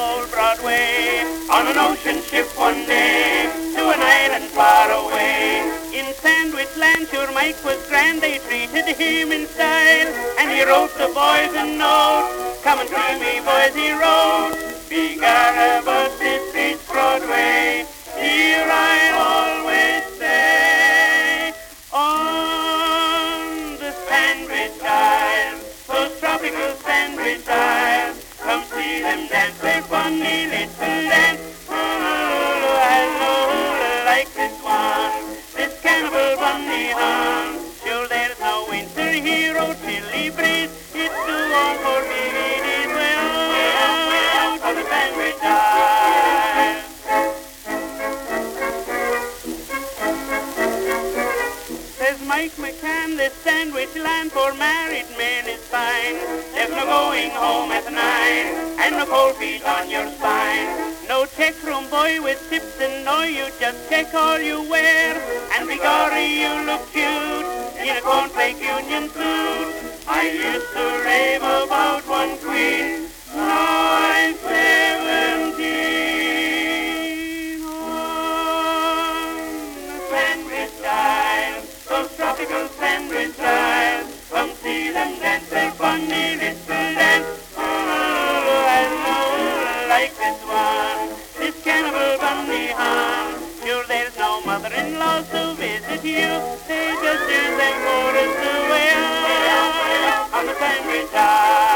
old Broadway on an ocean ship one day to an island far away. In Sandwich Land, sure Mike was grand, they treated him in style, and he wrote the boys a note. Come and see me, boys, he wrote. Begone about this beach Broadway, here I'll always stay. On the Sandwich Isles, those tropical Sandwich Isles, come see them dance their funny little dance. I like this one, this cannibal bunny hunt. Sure there's no winter hero, chilly breeze, it's too warm for me, it is well on the Sandwich Isles. Says Mike McCann, this Sandwich Land for married men is fine. There's no going home at 9, and no cold feet on your spine. No check room boy with tips and no, you just check all you wear. And begorry, you look cute in a cornflake union suit. I used to rave about one queen, now I'm 17. On the Sandwich Isles, those tropical Sandwich Isles, come see them dance their funny little dance. Like this one, this cannibal bunny hunt. Sure there's no mother-in-law to visit you, they just use them for us to wear on the Sandwich Isles.